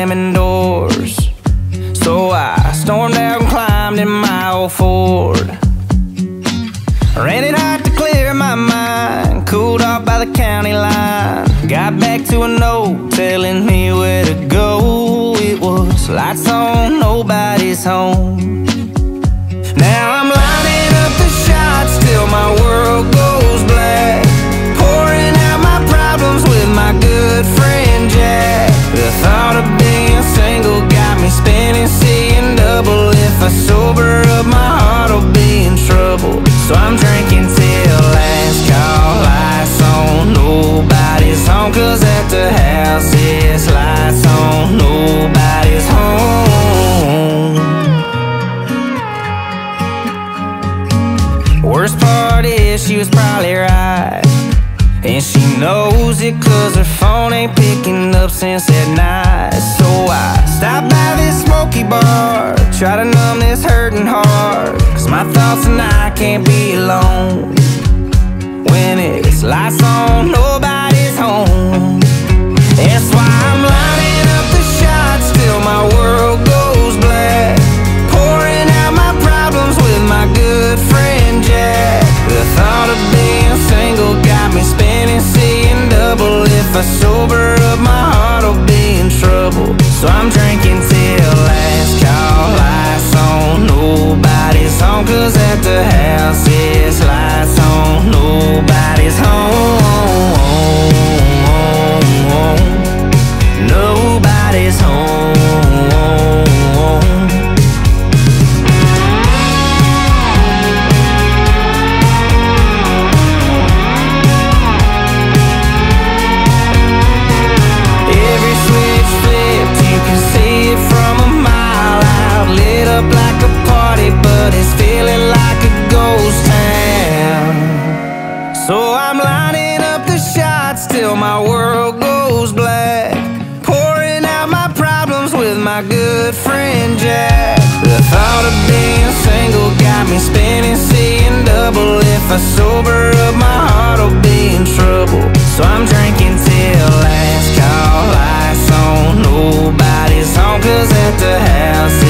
slamming doors. So I stormed out and climbed in my old Ford. Ran it hot to clear my mind, cooled off by the county line. Got back to a note telling me where to go. It was lights on, nobody's home. Now I'm lining up the shots till my world goes black, pouring out my problems with my good friend Jack. The thought of being single got me spinning, seeing double. If I sober up, my heart'll be in trouble. So I'm drinking till last call, lights on, nobody's home. 'Cause at the house it's lights on, nobody's home. Worst part is she was probably right, and she knows it 'cause her phone ain't picking up since that night. So I stopped by this smoky bar, try to numb this hurting heart, 'cause my thoughts and I can't be alone. When it's lights on, nobody's home. That's why I'm lining up the shots till my world goes black, pouring out my problems with my good friend Jack. The thought of being single got me spinning, seeing double. If I sober up, my heart'll be in trouble. So I'm drinking till last call, lights on, nobody's home. 'Cause at the house it's lights on, nobody's home. Nobody's home. Every switch flipped, you can see it from a mile out. Lit up like a party, but it's feeling like a ghost town. So I'm lining up the shots till my world goes black, pouring out my problems with my good friend Jack. The thought of being single got me spinning, seeing double. If I sober up, my heart'll be in trouble. So I'm drinking till last call, lights on, nobody's home. 'Cause at the house